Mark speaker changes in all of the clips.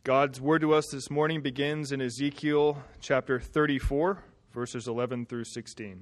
Speaker 1: God's word to us this morning begins in Ezekiel chapter 34, verses 11 through 16.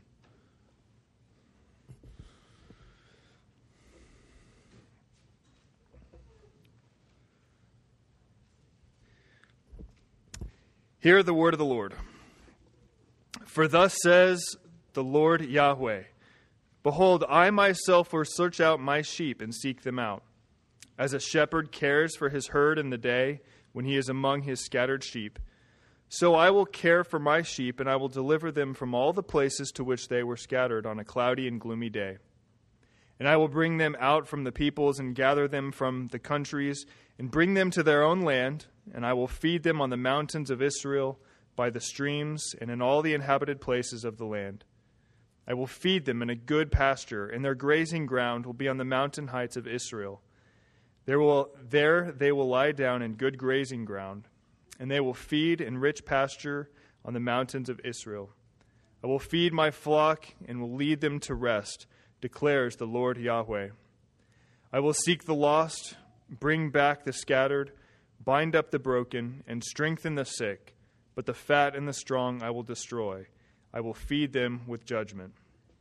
Speaker 1: Hear the word of the Lord. For thus says the Lord Yahweh, Behold, I myself will search out my sheep and seek them out. As a shepherd cares for his herd in the day when he is among his scattered sheep, so I will care for my sheep, and I will deliver them from all the places to which they were scattered on a cloudy and gloomy day. And I will bring them out from the peoples and gather them from the countries and bring them to their own land, and I will feed them on the mountains of Israel, by the streams, and in all the inhabited places of the land. I will feed them in a good pasture, and their grazing ground will be on the mountain heights of Israel. There they will lie down in good grazing ground, and they will feed in rich pasture on the mountains of Israel. I will feed my flock and will lead them to rest, declares the Lord Yahweh. I will seek the lost, bring back the scattered, bind up the broken, and strengthen the sick, but the fat and the strong I will destroy. I will feed them with judgment.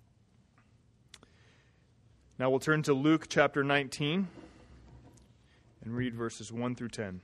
Speaker 1: Now we'll turn to Luke chapter 19 and read verses 1 through 10.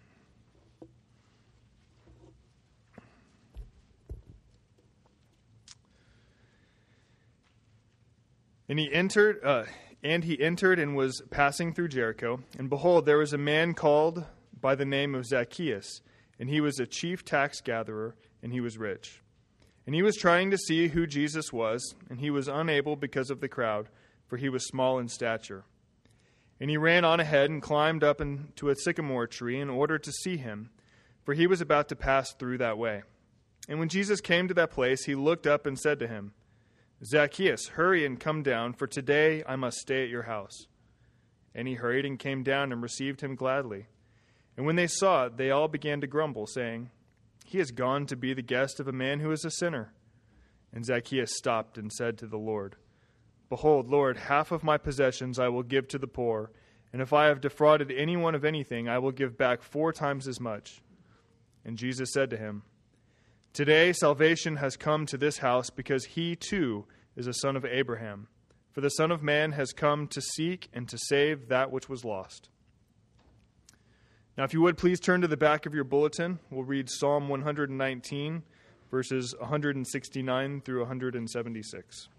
Speaker 1: And he entered and was passing through Jericho. And behold, there was a man called by the name of Zacchaeus, and he was a chief tax gatherer, and he was rich. And he was trying to see who Jesus was, and he was unable because of the crowd, for he was small in stature. And he ran on ahead and climbed up into a sycamore tree in order to see him, for he was about to pass through that way. And when Jesus came to that place, he looked up and said to him, Zacchaeus, hurry and come down, for today I must stay at your house. And he hurried and came down and received him gladly. And when they saw it, they all began to grumble, saying, He has gone to be the guest of a man who is a sinner. And Zacchaeus stopped and said to the Lord, Behold, Lord, half of my possessions I will give to the poor, and if I have defrauded anyone of anything, I will give back 4 times as much. And Jesus said to him, Today salvation has come to this house, because he too is a son of Abraham. For the Son of Man has come to seek and to save that which was lost. Now, if you would, please turn to the back of your bulletin. We'll read Psalm 119, verses 169 through 176.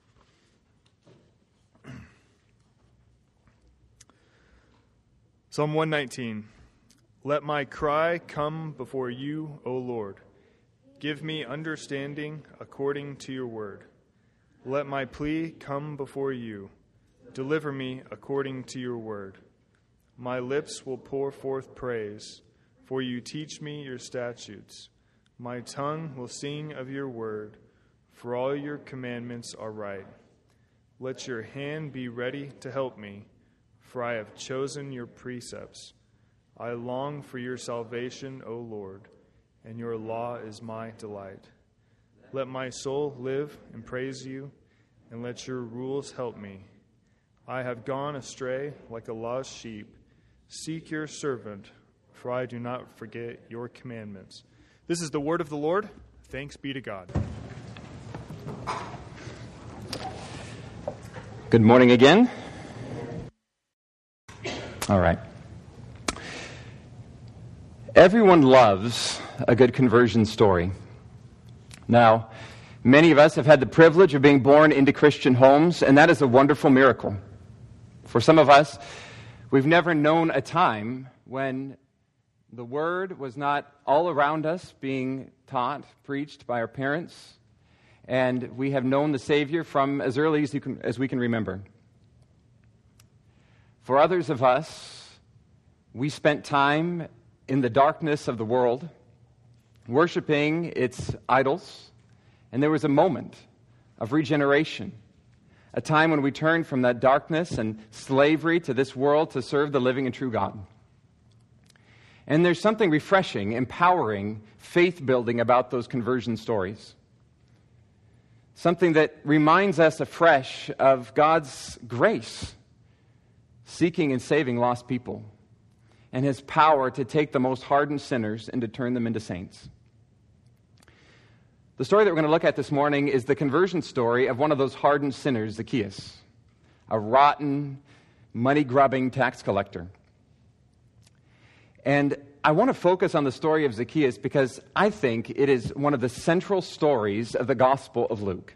Speaker 1: Psalm 119. Let my cry come before you, O Lord. Give me understanding according to your word. Let my plea come before you. Deliver me according to your word. My lips will pour forth praise, for you teach me your statutes. My tongue will sing of your word, for all your commandments are right. Let your hand be ready to help me, for I have chosen your precepts. I long for your salvation, O Lord, and your law is my delight. Let my soul live and praise you, and let your rules help me. I have gone astray like a lost sheep. Seek your servant, for I do not forget your commandments. This is the word of the Lord. Thanks be to God.
Speaker 2: Good morning again. All right. Everyone loves a good conversion story. Now, many of us have had the privilege of being born into Christian homes, and that is a wonderful miracle. For some of us, we've never known a time when the Word was not all around us being taught, preached by our parents, and we have known the Savior from as early as we can remember. For others of us, we spent time in the darkness of the world, worshiping its idols, and there was a moment of regeneration, a time when we turned from that darkness and slavery to this world to serve the living and true God. And there's something refreshing, empowering, faith-building about those conversion stories. Something that reminds us afresh of God's grace, seeking and saving lost people. and his power to take the most hardened sinners and to turn them into saints. The story that we're going to look at this morning is the conversion story of one of those hardened sinners, Zacchaeus, a rotten, money-grubbing tax collector. And I want to focus on the story of Zacchaeus because I think it is one of the central stories of the Gospel of Luke.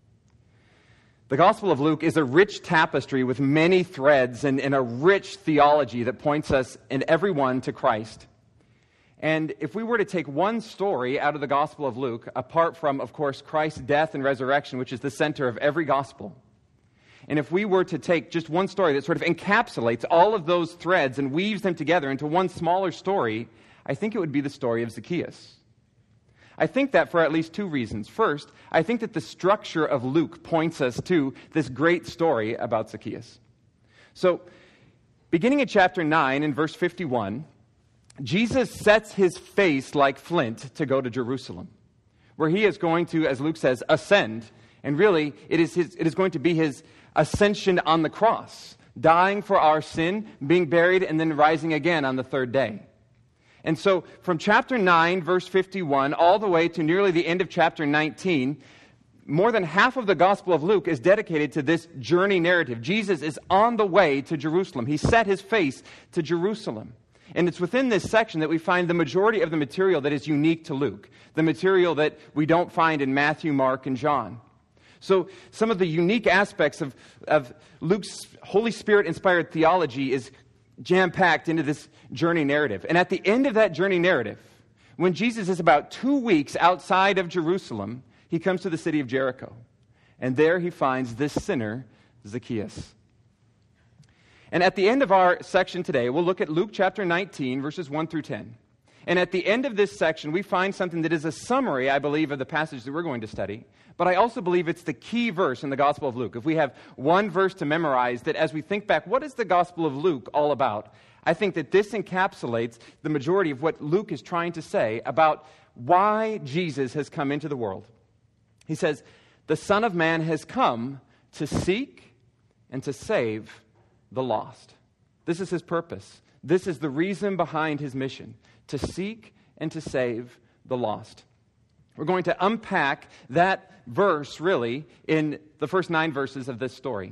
Speaker 2: The Gospel of Luke is a rich tapestry with many threads and a rich theology that points us and everyone to Christ. And if we were to take one story out of the Gospel of Luke, apart from, of course, Christ's death and resurrection, which is the center of every gospel, and if we were to take just one story that sort of encapsulates all of those threads and weaves them together into one smaller story, I think it would be the story of Zacchaeus. I think that for at least two reasons. First, I think that the structure of Luke points us to this great story about Zacchaeus. So, beginning in chapter 9 in verse 51, Jesus sets his face like flint to go to Jerusalem, where he is going to, as Luke says, ascend. And really, it is going to be his ascension on the cross, dying for our sin, being buried, and then rising again on the third day. And so from chapter 9, verse 51, all the way to nearly the end of chapter 19, more than half of the Gospel of Luke is dedicated to this journey narrative. Jesus is on the way to Jerusalem. He set his face to Jerusalem. And it's within this section that we find the majority of the material that is unique to Luke, the material that we don't find in Matthew, Mark, and John. So some of the unique aspects of Luke's Holy Spirit-inspired theology is jam-packed into this journey narrative. And at the end of that journey narrative, when Jesus is about 2 weeks outside of Jerusalem, he comes to the city of Jericho. And there he finds this sinner, Zacchaeus. And at the end of our section today, we'll look at Luke chapter 19, verses 1 through 10. And at the end of this section, we find something that is a summary, I believe, of the passage that we're going to study. But I also believe it's the key verse in the Gospel of Luke. If we have one verse to memorize, that as we think back, what is the Gospel of Luke all about? I think that this encapsulates the majority of what Luke is trying to say about why Jesus has come into the world. He says, the Son of Man has come to seek and to save the lost. This is his purpose. This is the reason behind his mission, to seek and to save the lost. We're going to unpack that verse, really, in the first 9 verses of this story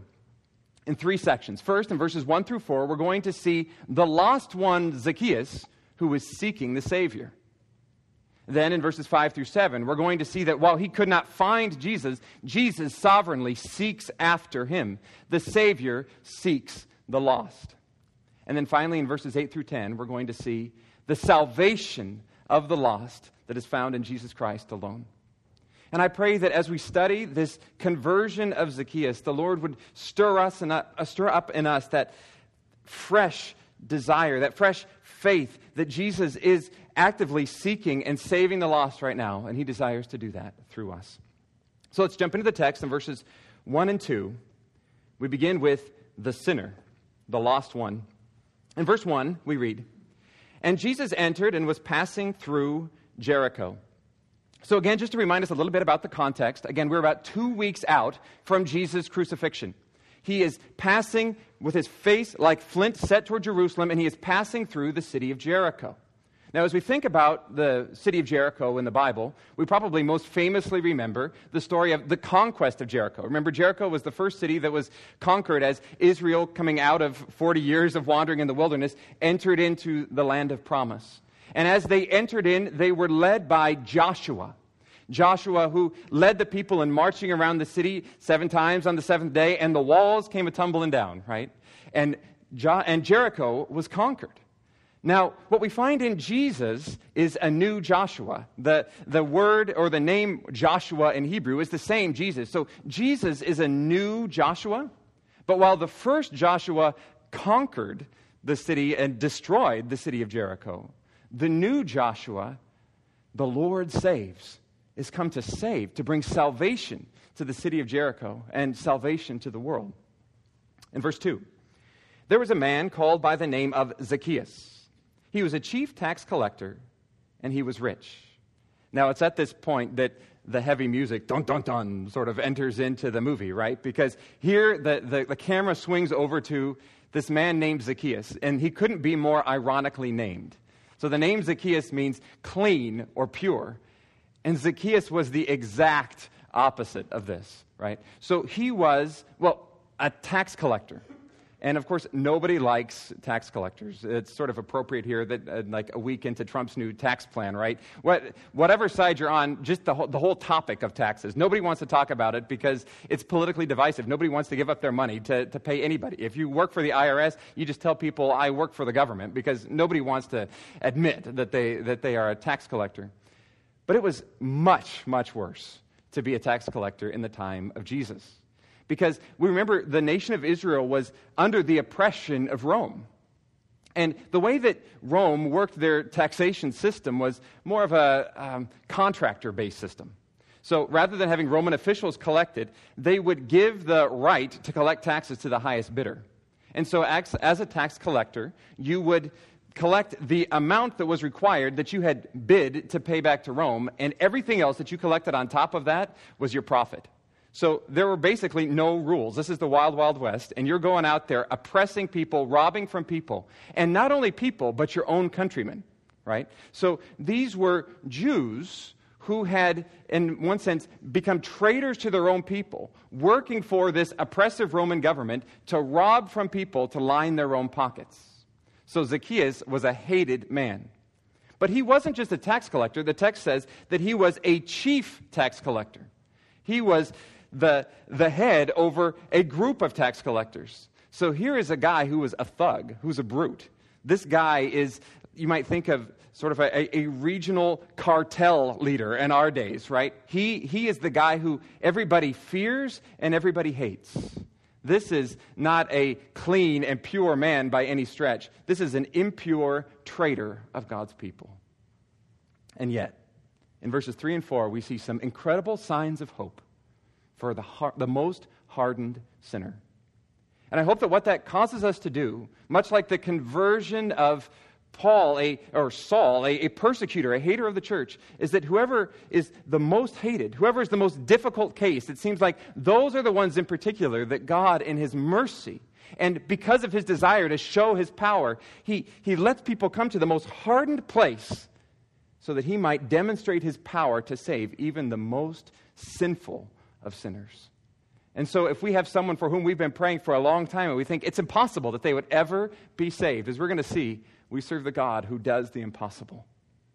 Speaker 2: in 3 sections. First, in verses 1 through 4, we're going to see the lost one, Zacchaeus, who was seeking the Savior. Then in verses 5 through 7, we're going to see that while he could not find Jesus, Jesus sovereignly seeks after him. The Savior seeks the lost. And then finally, in verses 8 through 10, we're going to see the salvation of the lost that is found in Jesus Christ alone. And I pray that as we study this conversion of Zacchaeus, the Lord would stir up in us that fresh desire, that fresh faith that Jesus is actively seeking and saving the lost right now, and he desires to do that through us. So let's jump into the text in verses 1 and 2. We begin with the sinner, the lost one. In verse 1, we read, "And Jesus entered and was passing through Jericho." So again, just to remind us a little bit about the context, again, we're about 2 weeks out from Jesus' crucifixion. He is passing with his face like flint set toward Jerusalem, and he is passing through the city of Jericho. Now, as we think about the city of Jericho in the Bible, we probably most famously remember the story of the conquest of Jericho. Remember, Jericho was the first city that was conquered as Israel, coming out of 40 years of wandering in the wilderness, entered into the land of promise. And as they entered in, they were led by Joshua. Joshua, who led the people in marching around the city 7 times on the 7th day, and the walls came a-tumbling down, right? And Jericho was conquered. Now, what we find in Jesus is a new Joshua. The word or the name Joshua in Hebrew is the same Jesus. So Jesus is a new Joshua. But while the first Joshua conquered the city and destroyed the city of Jericho, the new Joshua, the Lord saves, is come to save, to bring salvation to the city of Jericho and salvation to the world. In verse 2, there was a man called by the name of Zacchaeus. He was a chief tax collector, and he was rich. Now, it's at this point that the heavy music, dun, dun, dun, sort of enters into the movie, right? Because here the camera swings over to this man named Zacchaeus, and he couldn't be more ironically named. So the name Zacchaeus means clean or pure, and Zacchaeus was the exact opposite of this, right? So he was, a tax collector. And of course, nobody likes tax collectors. It's sort of appropriate here that like a week into Trump's new tax plan, right? Whatever side you're on, just the whole topic of taxes. Nobody wants to talk about it because it's politically divisive. Nobody wants to give up their money to pay anybody. If you work for the IRS, you just tell people, I work for the government, because nobody wants to admit that they are a tax collector. But it was much, much worse to be a tax collector in the time of Jesus. Because we remember the nation of Israel was under the oppression of Rome. And the way that Rome worked their taxation system was more of a contractor-based system. So rather than having Roman officials collect it, they would give the right to collect taxes to the highest bidder. And so as a tax collector, you would collect the amount that was required that you had bid to pay back to Rome, and everything else that you collected on top of that was your profit. So there were basically no rules. This is the wild, wild west, and you're going out there oppressing people, robbing from people, and not only people, but your own countrymen, right? So these were Jews who had, in one sense, become traitors to their own people, working for this oppressive Roman government to rob from people to line their own pockets. So Zacchaeus was a hated man. But he wasn't just a tax collector. The text says that he was a chief tax collector. He was the head over a group of tax collectors. So here is a guy who was a thug, who's a brute. This guy is, you might think of sort of a regional cartel leader in our days, right? He is the guy who everybody fears and everybody hates. This is not a clean and pure man by any stretch. This is an impure traitor of God's people. And yet, in verses 3 and 4, we see some incredible signs of hope for the most hardened sinner. And I hope that what that causes us to do, much like the conversion of Saul, a persecutor, a hater of the church, is that whoever is the most hated, whoever is the most difficult case, it seems like those are the ones in particular that God, in His mercy, and because of His desire to show His power, He lets people come to the most hardened place so that He might demonstrate His power to save even the most sinful of sinners. And so if we have someone for whom we've been praying for a long time and we think it's impossible that they would ever be saved, as we're going to see, we serve the God who does the impossible.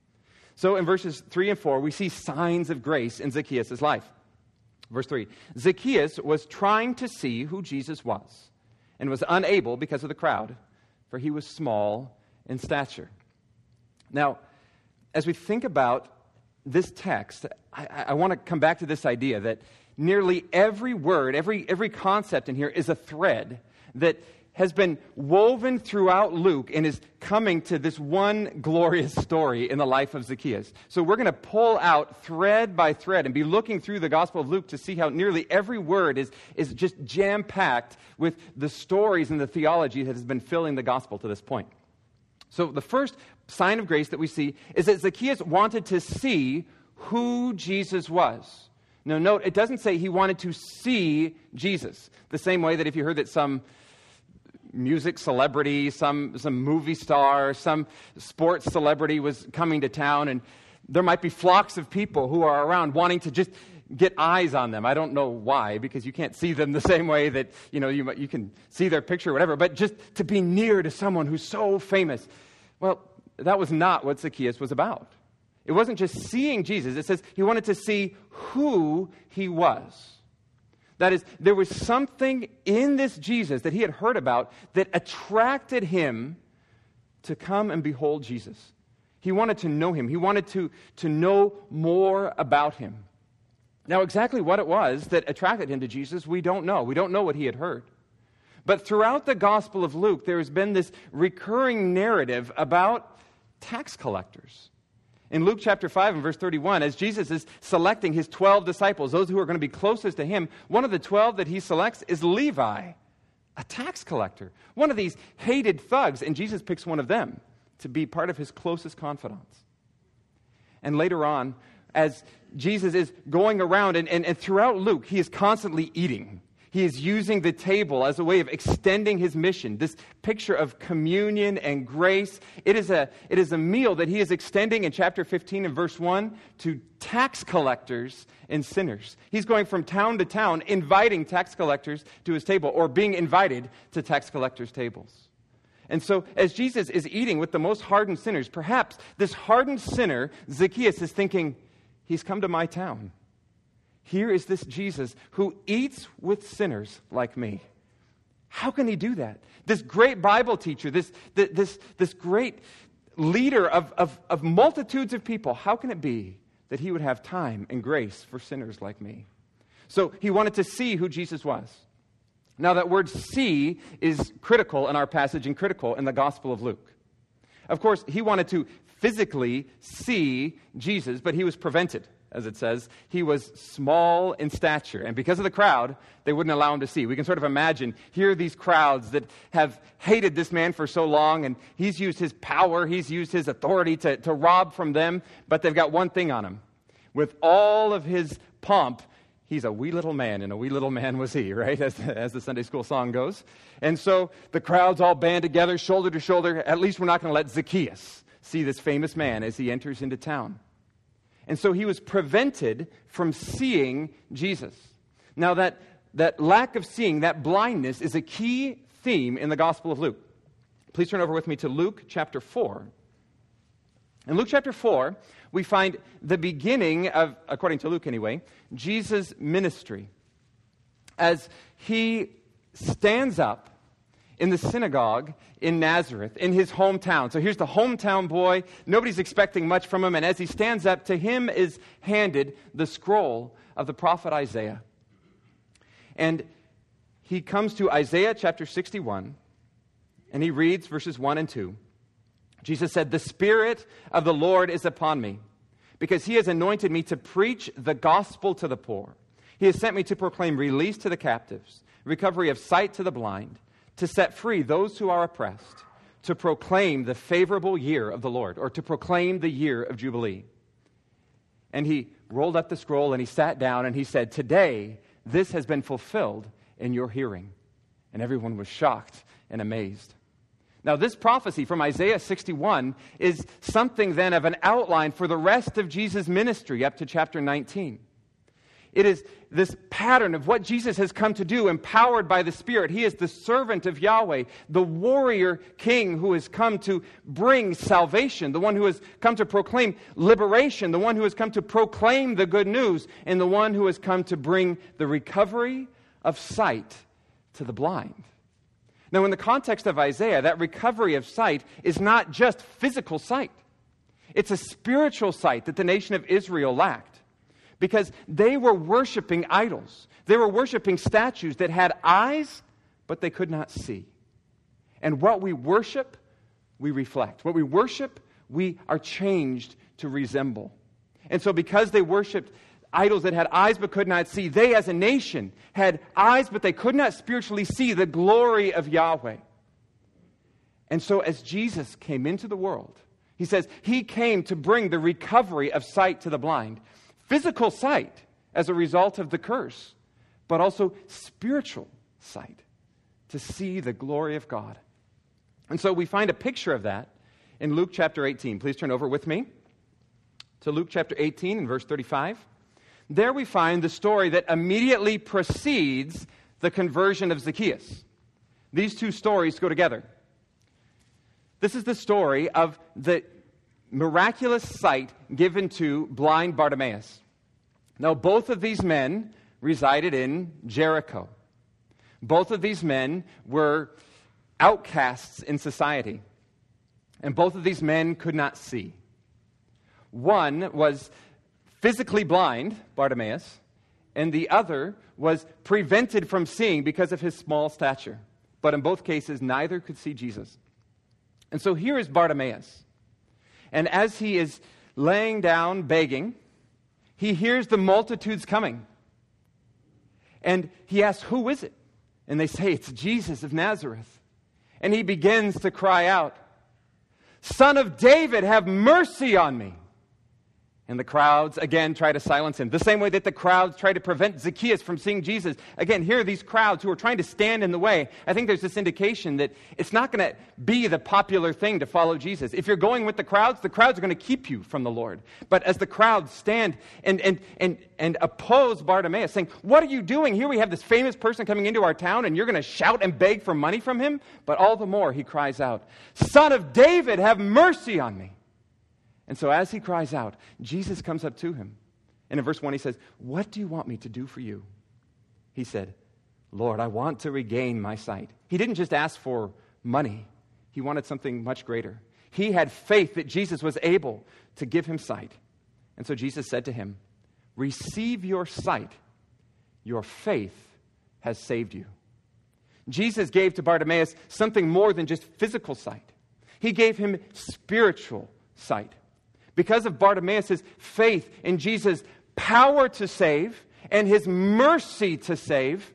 Speaker 2: So in verses 3 and 4, we see signs of grace in Zacchaeus' life. Verse 3, Zacchaeus was trying to see who Jesus was and was unable because of the crowd, for he was small in stature. Now, as we think about this text, I want to come back to this idea that nearly every word, every concept in here is a thread that has been woven throughout Luke and is coming to this one glorious story in the life of Zacchaeus. So we're going to pull out thread by thread and be looking through the Gospel of Luke to see how nearly every word is just jam-packed with the stories and the theology that has been filling the Gospel to this point. So the first sign of grace that we see is that Zacchaeus wanted to see who Jesus was. Now note, it doesn't say he wanted to see Jesus, the same way that if you heard that some music celebrity, some movie star, some sports celebrity was coming to town, and there might be flocks of people who are around wanting to just get eyes on them. I don't know why, because you can't see them the same way that you can see their picture or whatever, but just to be near to someone who's so famous. Well, that was not what Zacchaeus was about. It wasn't just seeing Jesus. It says he wanted to see who he was. That is, there was something in this Jesus that he had heard about that attracted him to come and behold Jesus. He wanted to know him. He wanted to know more about him. Now, exactly what it was that attracted him to Jesus, we don't know. We don't know what he had heard. But throughout the Gospel of Luke, there has been this recurring narrative about tax collectors. In Luke chapter 5 and verse 31, as Jesus is selecting his 12 disciples, those who are going to be closest to him, one of the 12 that he selects is Levi, a tax collector, one of these hated thugs, and Jesus picks one of them to be part of his closest confidants. And later on, as Jesus is going around, and throughout Luke, he is constantly eating. He is using the table as a way of extending his mission, this picture of communion and grace. It is a meal that he is extending in chapter 15 and verse 1 to tax collectors and sinners. He's going from town to town, inviting tax collectors to his table, or being invited to tax collectors' tables. And so, as Jesus is eating with the most hardened sinners, perhaps this hardened sinner, Zacchaeus, is thinking, he's come to my town. Here is this Jesus who eats with sinners like me. How can he do that? This great Bible teacher, this great leader of multitudes of people, how can it be that he would have time and grace for sinners like me? So he wanted to see who Jesus was. Now that word see is critical in our passage and critical in the Gospel of Luke. Of course, he wanted to physically see Jesus, but he was prevented. As it says, he was small in stature. And because of the crowd, they wouldn't allow him to see. We can sort of imagine, here are these crowds that have hated this man for so long, and he's used his power, he's used his authority to rob from them, but they've got one thing on him. With all of his pomp, he's a wee little man, and a wee little man was he, right? As the Sunday school song goes. And so the crowds all band together, shoulder to shoulder. At least we're not going to let Zacchaeus see this famous man as he enters into town. And so he was prevented from seeing Jesus. Now that lack of seeing, that blindness, is a key theme in the Gospel of Luke. Please turn over with me to Luke chapter 4. In Luke chapter 4, we find the beginning of, according to Luke anyway, Jesus' ministry. As he stands up in the synagogue in Nazareth, in his hometown. So here's the hometown boy. Nobody's expecting much from him. And as he stands up, to him is handed the scroll of the prophet Isaiah. And he comes to Isaiah chapter 61, and he reads verses 1 and 2. Jesus said, "The Spirit of the Lord is upon me, because he has anointed me to preach the gospel to the poor. He has sent me to proclaim release to the captives, recovery of sight to the blind, to set free those who are oppressed, to proclaim the favorable year of the Lord," or to proclaim the year of Jubilee. And he rolled up the scroll and he sat down and he said, "Today this has been fulfilled in your hearing." And everyone was shocked and amazed. Now, this prophecy from Isaiah 61 is something then of an outline for the rest of Jesus' ministry up to chapter 19. It is this pattern of what Jesus has come to do, empowered by the Spirit. He is the servant of Yahweh, the warrior king who has come to bring salvation, the one who has come to proclaim liberation, the one who has come to proclaim the good news, and the one who has come to bring the recovery of sight to the blind. Now, in the context of Isaiah, that recovery of sight is not just physical sight. It's a spiritual sight that the nation of Israel lacked. Because they were worshiping idols. They were worshiping statues that had eyes, but they could not see. And what we worship, we reflect. What we worship, we are changed to resemble. And so because they worshiped idols that had eyes but could not see, they as a nation had eyes but they could not spiritually see the glory of Yahweh. And so as Jesus came into the world, he says he came to bring the recovery of sight to the blind. Physical sight as a result of the curse, but also spiritual sight to see the glory of God. And so we find a picture of that in Luke chapter 18. Please turn over with me to Luke chapter 18 and verse 35. There we find the story that immediately precedes the conversion of Zacchaeus. These two stories go together. This is the story of the miraculous sight given to blind Bartimaeus. Now, both of these men resided in Jericho. Both of these men were outcasts in society. And both of these men could not see. One was physically blind, Bartimaeus, and the other was prevented from seeing because of his small stature. But in both cases, neither could see Jesus. And so here is Bartimaeus. And as he is laying down, begging, he hears the multitudes coming. And he asks, "Who is it?" And they say, "It's Jesus of Nazareth." And he begins to cry out, "Son of David, have mercy on me." And the crowds, again, try to silence him. The same way that the crowds try to prevent Zacchaeus from seeing Jesus. Again, here are these crowds who are trying to stand in the way. I think there's this indication that it's not going to be the popular thing to follow Jesus. If you're going with the crowds are going to keep you from the Lord. But as the crowds stand and oppose Bartimaeus, saying, what are you doing? Here we have this famous person coming into our town, and you're going to shout and beg for money from him? But all the more, he cries out, Son of David, have mercy on me. And so as he cries out, Jesus comes up to him. And in verse 1 he says, what do you want me to do for you? He said, Lord, I want to regain my sight. He didn't just ask for money. He wanted something much greater. He had faith that Jesus was able to give him sight. And so Jesus said to him, receive your sight. Your faith has saved you. Jesus gave to Bartimaeus something more than just physical sight. He gave him spiritual sight. Because of Bartimaeus' faith in Jesus' power to save and his mercy to save,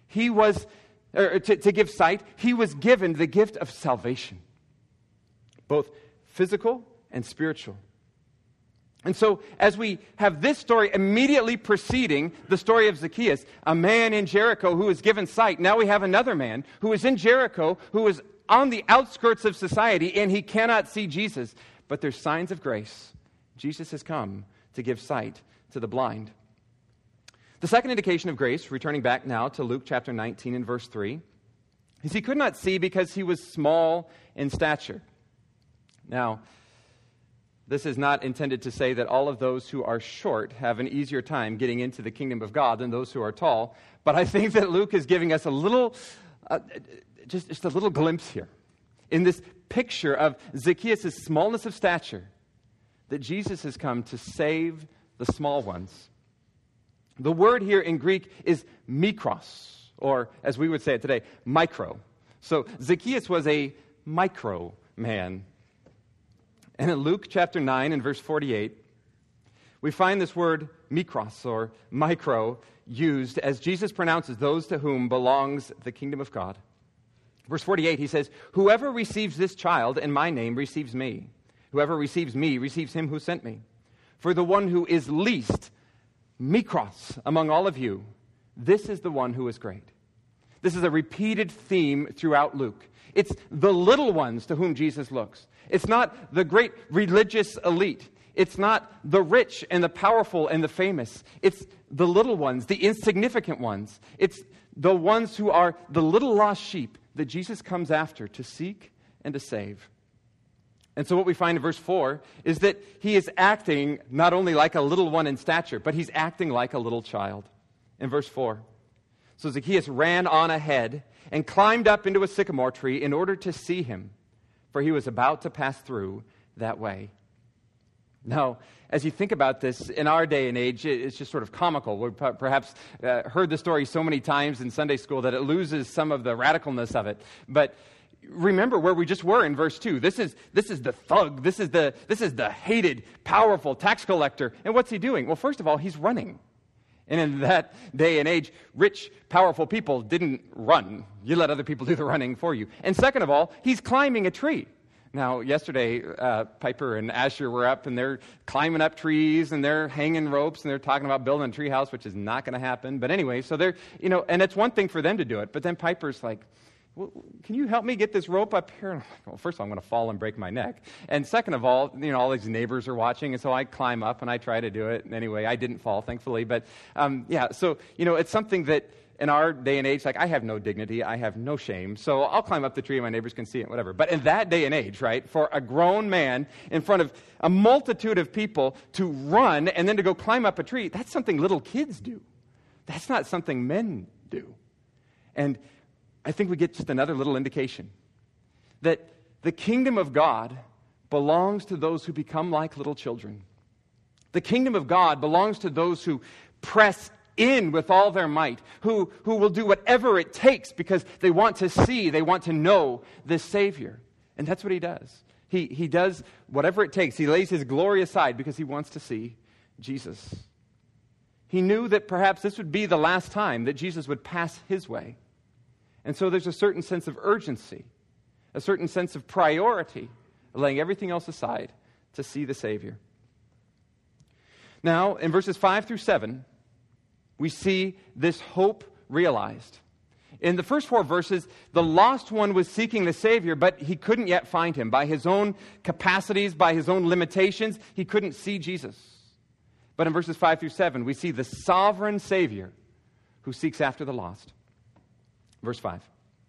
Speaker 2: to give sight, he was given the gift of salvation, both physical and spiritual. And so, as we have this story immediately preceding the story of Zacchaeus, a man in Jericho who is given sight, now we have another man who is in Jericho, who is on the outskirts of society, and he cannot see Jesus. But there's signs of grace. Jesus has come to give sight to the blind. The second indication of grace, returning back now to Luke chapter 19 and verse 3, is he could not see because he was small in stature. Now, this is not intended to say that all of those who are short have an easier time getting into the kingdom of God than those who are tall, but I think that Luke is giving us a little, just a little glimpse here in this picture of Zacchaeus' smallness of stature, that Jesus has come to save the small ones. The word here in Greek is mikros, or as we would say it today, micro. So Zacchaeus was a micro man. And in Luke chapter 9 and verse 48, we find this word mikros, or micro, used as Jesus pronounces those to whom belongs the kingdom of God. Verse 48, he says, whoever receives this child in my name receives me. Whoever receives me receives him who sent me. For the one who is least, mikros, among all of you, this is the one who is great. This is a repeated theme throughout Luke. It's the little ones to whom Jesus looks. It's not the great religious elite. It's not the rich and the powerful and the famous. It's the little ones, the insignificant ones. It's the ones who are the little lost sheep that Jesus comes after to seek and to save. And so what we find in verse 4 is that he is acting not only like a little one in stature, but he's acting like a little child. In verse 4, so Zacchaeus ran on ahead and climbed up into a sycamore tree in order to see him, for he was about to pass through that way. Now, as you think about this, in our day and age, it's just sort of comical. We've perhaps heard the story so many times in Sunday school that it loses some of the radicalness of it. But remember where we just were in verse 2. This is the thug. This is the hated, powerful tax collector. And what's he doing? Well, first of all, he's running. And in that day and age, rich, powerful people didn't run. You let other people do the running for you. And second of all, he's climbing a tree. Now, yesterday, Piper and Asher were up, and they're climbing up trees, and they're hanging ropes, and they're talking about building a tree house, which is not going to happen. But anyway, so they're, and it's one thing for them to do it. But then Piper's like, well, can you help me get this rope up here? And I'm like, well, first of all, I'm going to fall and break my neck. And second of all, all these neighbors are watching, and so I climb up, and I try to do it. And anyway, I didn't fall, thankfully. But, so, it's something that in our day and age, like, I have no dignity, I have no shame, so I'll climb up the tree and my neighbors can see it, whatever. But in that day and age, right, for a grown man in front of a multitude of people to run and then to go climb up a tree, that's something little kids do. That's not something men do. And I think we get just another little indication that the kingdom of God belongs to those who become like little children. The kingdom of God belongs to those who press in with all their might, who will do whatever it takes because they want to see, they want to know this Savior. And that's what he does. He does whatever it takes. He lays his glory aside because he wants to see Jesus. He knew that perhaps this would be the last time that Jesus would pass his way. And so there's a certain sense of urgency, a certain sense of priority, laying everything else aside to see the Savior. Now, in verses 5 through 7, we see this hope realized. In the first 4 verses, the lost one was seeking the Savior, but he couldn't yet find him. By his own capacities, by his own limitations, he couldn't see Jesus. But in verses 5 through 7, we see the sovereign Savior who seeks after the lost. Verse 5.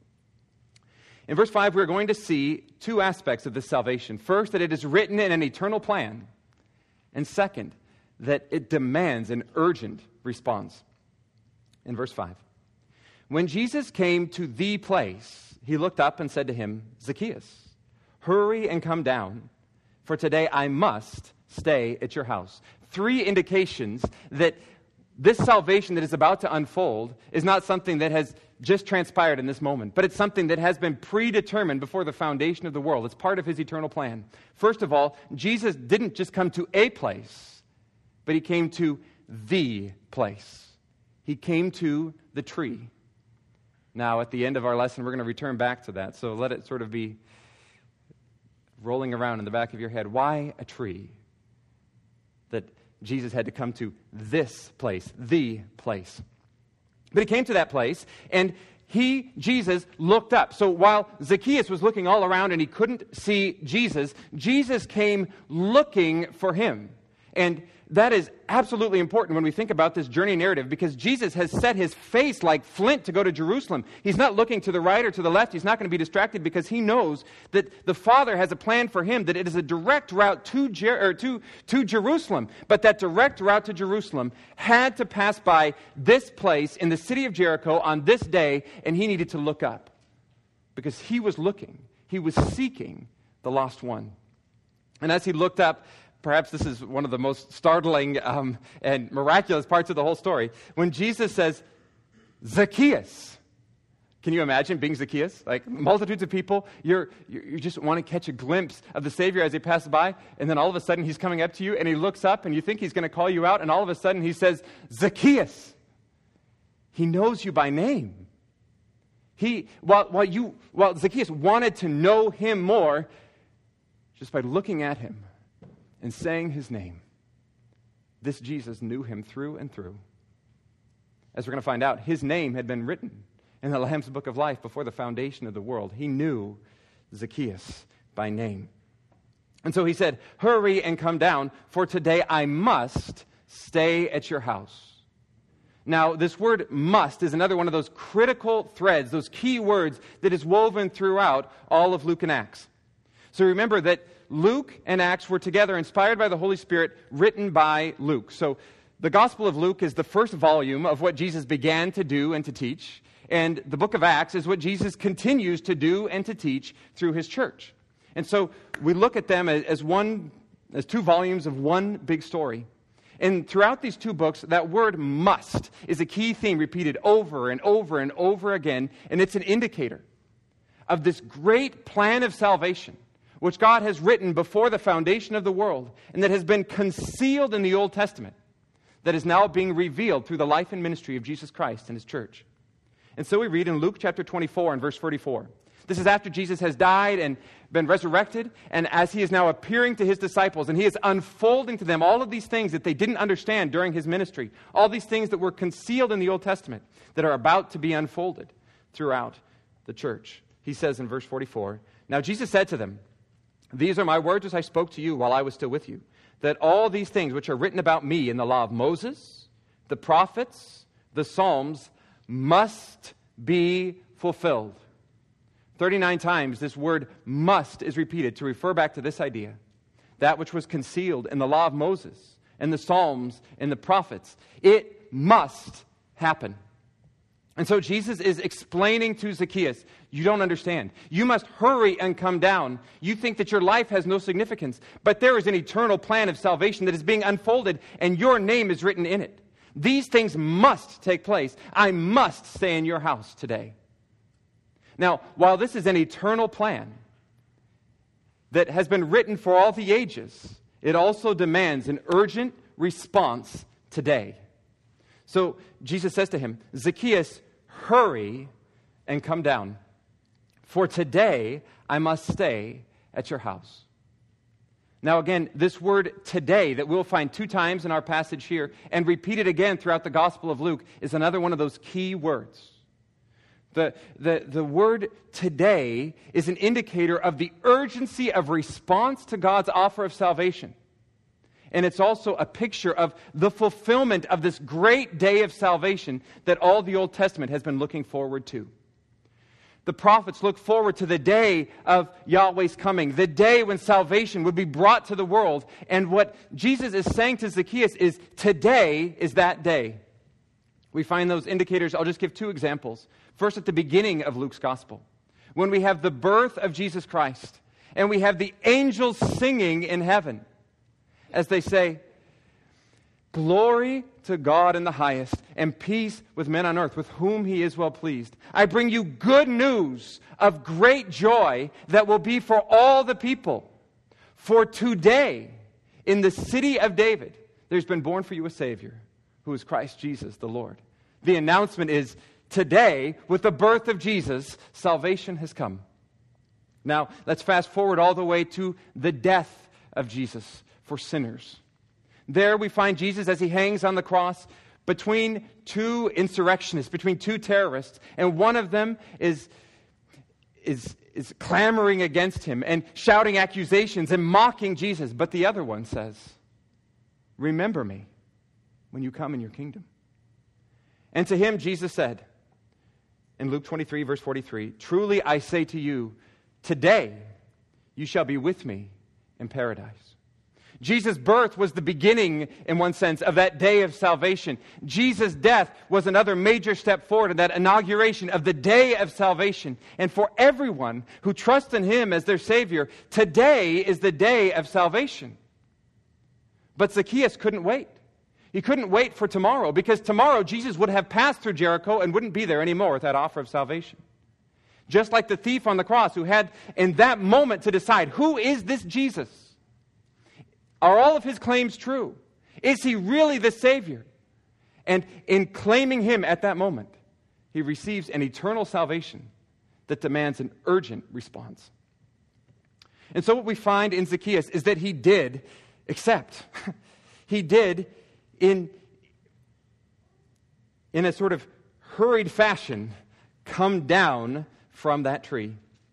Speaker 2: In verse 5, we're going to see 2 aspects of this salvation. First, that it is written in an eternal plan. And second, that it demands an urgent response. In verse 5. When Jesus came to the place, he looked up and said to him, Zacchaeus, hurry and come down, for today I must stay at your house. 3 indications that this salvation that is about to unfold is not something that has just transpired in this moment, but it's something that has been predetermined before the foundation of the world. It's part of his eternal plan. First of all, Jesus didn't just come to a place, but he came to the place. He came to the tree. Now, at the end of our lesson, we're going to return back to that, so let it sort of be rolling around in the back of your head. Why a tree? That Jesus had to come to this place, the place. But he came to that place, and Jesus, looked up. So while Zacchaeus was looking all around and he couldn't see Jesus, Jesus came looking for him. And that is absolutely important when we think about this journey narrative, because Jesus has set his face like flint to go to Jerusalem. He's not looking to the right or to the left. He's not going to be distracted because he knows that the Father has a plan for him, that it is a direct route to Jerusalem. But that direct route to Jerusalem had to pass by this place in the city of Jericho on this day, and he needed to look up because he was looking. He was seeking the lost one. And as he looked up, perhaps this is one of the most startling and miraculous parts of the whole story. When Jesus says, Zacchaeus. Can you imagine being Zacchaeus? Like multitudes of people, you just want to catch a glimpse of the Savior as he passes by, and then all of a sudden he's coming up to you, and he looks up, and you think he's going to call you out, and all of a sudden he says, Zacchaeus. He knows you by name. While Zacchaeus wanted to know him more, just by looking at him and saying his name, this Jesus knew him through and through. As we're going to find out, his name had been written in the Lamb's Book of Life before the foundation of the world. He knew Zacchaeus by name. And so he said, hurry and come down, for today I must stay at your house. Now, this word must is another one of those critical threads, those key words that is woven throughout all of Luke and Acts. So remember that Luke and Acts were together, inspired by the Holy Spirit, written by Luke. So the Gospel of Luke is the first volume of what Jesus began to do and to teach. And the book of Acts is what Jesus continues to do and to teach through his church. And so we look at them as 2 volumes of one big story. And throughout these 2 books, that word must is a key theme repeated over and over and over again. And it's an indicator of this great plan of salvation, which God has written before the foundation of the world, and that has been concealed in the Old Testament, that is now being revealed through the life and ministry of Jesus Christ and his church. And so we read in Luke chapter 24 and verse 44. This is after Jesus has died and been resurrected, and as he is now appearing to his disciples, and he is unfolding to them all of these things that they didn't understand during his ministry, all these things that were concealed in the Old Testament that are about to be unfolded throughout the church. He says in verse 44, now Jesus said to them, these are my words as I spoke to you while I was still with you, that all these things which are written about me in the law of Moses, the prophets, the Psalms, must be fulfilled. 39 times this word must is repeated to refer back to this idea. That which was concealed in the law of Moses and the Psalms and the prophets, it must happen. And so Jesus is explaining to Zacchaeus, you don't understand. You must hurry and come down. You think that your life has no significance, but there is an eternal plan of salvation that is being unfolded, and your name is written in it. These things must take place. I must stay in your house today. Now, while this is an eternal plan that has been written for all the ages, it also demands an urgent response today. So Jesus says to him, Zacchaeus, hurry and come down, for today I must stay at your house. Now again, this word today that we'll find 2 times in our passage here and repeated again throughout the Gospel of Luke is another one of those key words. The word today is an indicator of the urgency of response to God's offer of salvation. And it's also a picture of the fulfillment of this great day of salvation that all the Old Testament has been looking forward to. The prophets look forward to the day of Yahweh's coming, the day when salvation would be brought to the world. And what Jesus is saying to Zacchaeus is, today is that day. We find those indicators. I'll just give 2 examples. First, at the beginning of Luke's gospel, when we have the birth of Jesus Christ, and we have the angels singing in heaven, as they say, "Glory to God in the highest, and peace with men on earth, with whom he is well pleased. I bring you good news of great joy that will be for all the people. For today, in the city of David, there's been born for you a Savior, who is Christ Jesus the Lord." The announcement is, today, with the birth of Jesus, salvation has come. Now, let's fast forward all the way to the death of Jesus for sinners. There we find Jesus as he hangs on the cross between 2 insurrectionists, between 2 terrorists, and one of them is clamoring against him and shouting accusations and mocking Jesus. But the other one says, "Remember me when you come in your kingdom." And to him Jesus said, in Luke 23, verse 43, "Truly I say to you, today you shall be with me in paradise." Jesus' birth was the beginning, in one sense, of that day of salvation. Jesus' death was another major step forward in that inauguration of the day of salvation. And for everyone who trusts in him as their Savior, today is the day of salvation. But Zacchaeus couldn't wait. He couldn't wait for tomorrow, because tomorrow Jesus would have passed through Jericho and wouldn't be there anymore with that offer of salvation. Just like the thief on the cross who had in that moment to decide, who is this Jesus? Are all of his claims true? Is he really the Savior? And in claiming him at that moment, he receives an eternal salvation that demands an urgent response. And so what we find in Zacchaeus is that he did accept. He did in a sort of hurried fashion come down from that tree.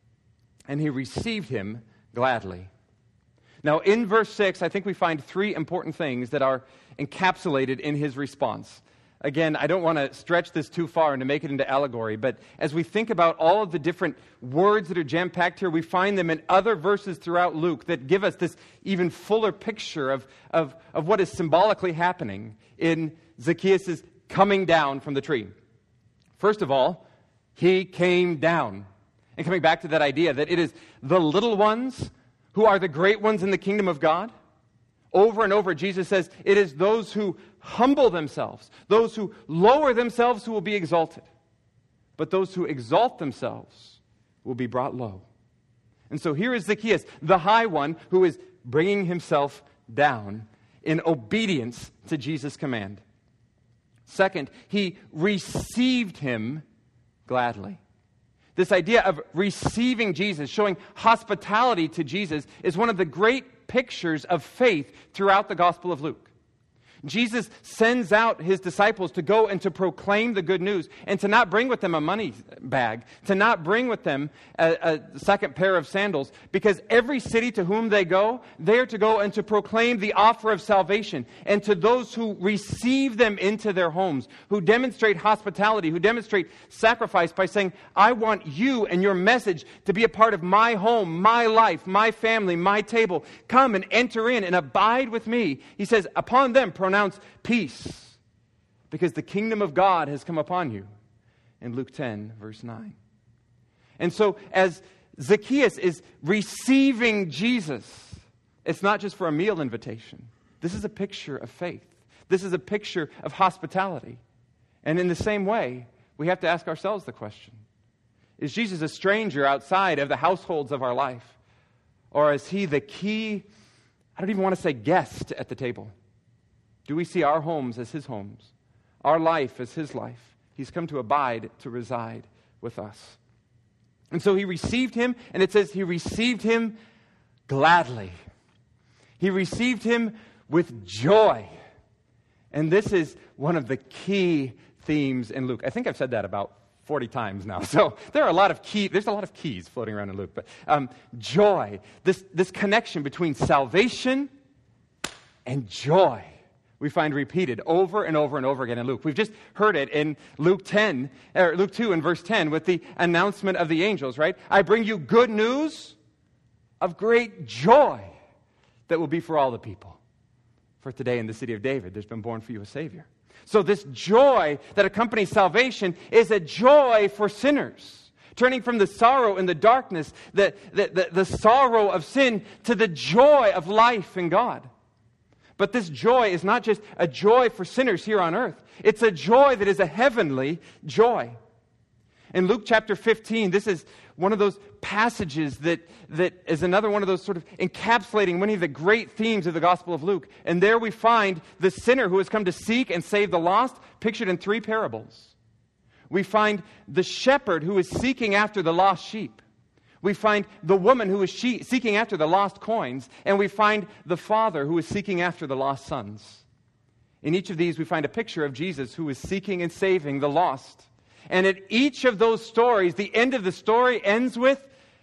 Speaker 2: And he received him gladly. Now, in verse 6, I think we find 3 important things that are encapsulated in his response. Again, I don't want to stretch this too far and to make it into allegory, but as we think about all of the different words that are jam-packed here, we find them in other verses throughout Luke that give us this even fuller picture of what is symbolically happening in Zacchaeus' coming down from the tree. First of all, he came down. And coming back to that idea that it is the little ones who are the great ones in the kingdom of God. Over and over, Jesus says, it is those who humble themselves, those who lower themselves who will be exalted. But those who exalt themselves will be brought low. And so here is Zacchaeus, the high one, who is bringing himself down in obedience to Jesus' command. Second, he received him gladly. This idea of receiving Jesus, showing hospitality to Jesus, is one of the great pictures of faith throughout the Gospel of Luke. Jesus sends out his disciples to go and to proclaim the good news and to not bring with them a money bag, to not bring with them a second pair of sandals, because every city to whom they are to go and to proclaim the offer of salvation. And to those who receive them into their homes, who demonstrate hospitality, who demonstrate sacrifice by saying, I want you and your message to be a part of my home, my life, my family, my table. Come and enter in and abide with me. He says, upon them pronounce peace, because the kingdom of God has come upon you, in Luke 10, verse 9. And so as Zacchaeus is receiving Jesus, it's not just for a meal invitation. This is a picture of faith. This is a picture of hospitality. And in the same way, we have to ask ourselves the question, is Jesus a stranger outside of the households of our life? Or is he the key, I don't even want to say guest at the table? Do we see our homes as his homes? Our life as his life? He's come to abide, to reside with us. And so he received him, and it says he received him gladly. He received him with joy. And this is one of the key themes in Luke. I think I've said that about 40 times now. So there's a lot of keys floating around in Luke. But joy, this connection between salvation and joy, we find repeated over and over and over again in Luke. We've just heard it in Luke 2 and verse 10 with the announcement of the angels, right? I bring you good news of great joy that will be for all the people. For today in the city of David, there's been born for you a Savior. So this joy that accompanies salvation is a joy for sinners. Turning from the sorrow and the darkness, the sorrow of sin, to the joy of life in God. But this joy is not just a joy for sinners here on earth. It's a joy that is a heavenly joy. In Luke chapter 15, this is one of those passages that is another one of those sort of encapsulating many of the great themes of the Gospel of Luke. And there we find the sinner who has come to seek and save the lost, pictured in 3 parables. We find the shepherd who is seeking after the lost sheep. We find the woman who is seeking after the lost coins. And we find the father who is seeking after the lost sons. In each of these, we find a picture of Jesus who is seeking and saving the lost. And at each of those stories, the end of the story ends with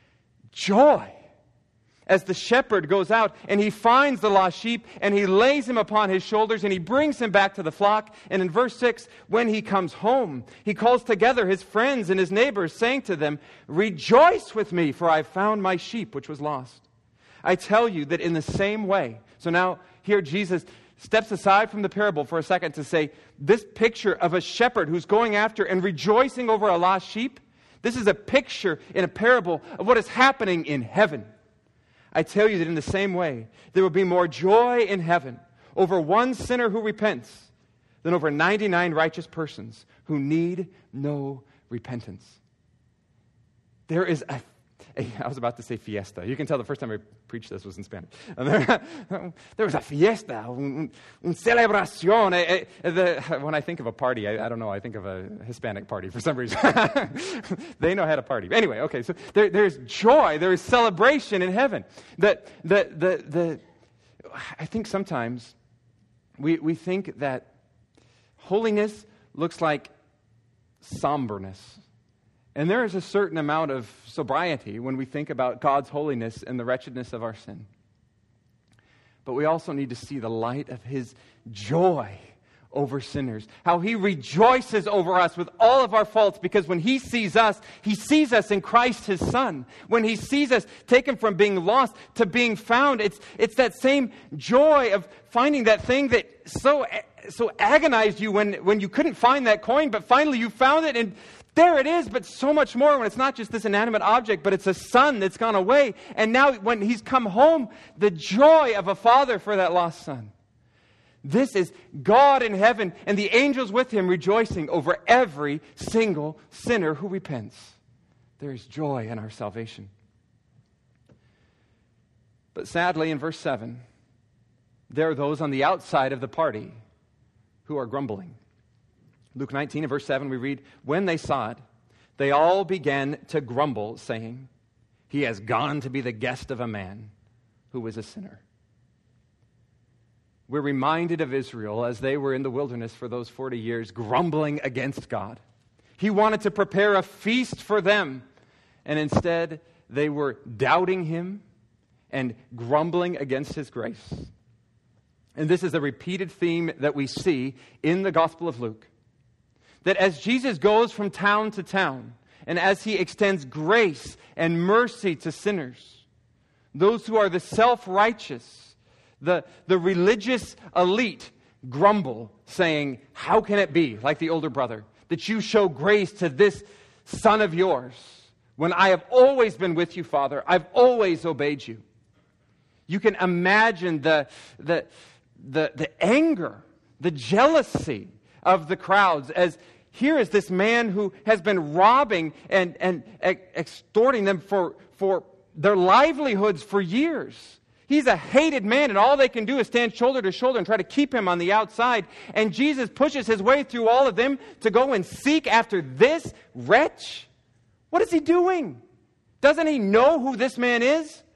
Speaker 2: joy. As the shepherd goes out and he finds the lost sheep and he lays him upon his shoulders and he brings him back to the flock. And in verse 6, when he comes home, he calls together his friends and his neighbors, saying to them, rejoice with me, for I have found my sheep which was lost. I tell you that in the same way. So now here Jesus steps aside from the parable for a second to say, this picture of a shepherd who's going after and rejoicing over a lost sheep, this is a picture in a parable of what is happening in heaven. I tell you that in the same way, there will be more joy in heaven over one sinner who repents than over 99 righteous persons who need no repentance. There is I was about to say fiesta. You can tell the first time I preached this was in Spanish. There was a fiesta, un celebración. When I think of a party, I don't know, I think of a Hispanic party for some reason. They know how to party. Anyway, okay, so there's joy, there is celebration in heaven. I think sometimes we think that holiness looks like somberness. And there is a certain amount of sobriety when we think about God's holiness and the wretchedness of our sin. But we also need to see the light of His joy over sinners. How He rejoices over us with all of our faults, because when He sees us in Christ His Son. When He sees us taken from being lost to being found, it's that same joy of finding that thing that so agonized you when you couldn't find that coin, but finally you found it, and there it is, but so much more when it's not just this inanimate object, but it's a son that's gone away. And now when he's come home, the joy of a father for that lost son. This is God in heaven and the angels with Him rejoicing over every single sinner who repents. There is joy in our salvation. But sadly, in verse 7, there are those on the outside of the party who are grumbling. Luke 19 and verse 7, we read, when they saw it, they all began to grumble, saying, he has gone to be the guest of a man who was a sinner. We're reminded of Israel as they were in the wilderness for those 40 years, grumbling against God. He wanted to prepare a feast for them, and instead they were doubting Him and grumbling against His grace. And this is a repeated theme that we see in the Gospel of Luke. That as Jesus goes from town to town, and as He extends grace and mercy to sinners, those who are the self-righteous, the religious elite grumble, saying, how can it be, like the older brother, that you show grace to this son of yours, when I have always been with you, Father, I've always obeyed you. You can imagine the anger, the jealousy of the crowds, as here is this man who has been robbing and extorting them for their livelihoods for years. He's a hated man, and all they can do is stand shoulder to shoulder and try to keep him on the outside. And Jesus pushes His way through all of them to go and seek after this wretch. What is He doing? Doesn't He know who this man is?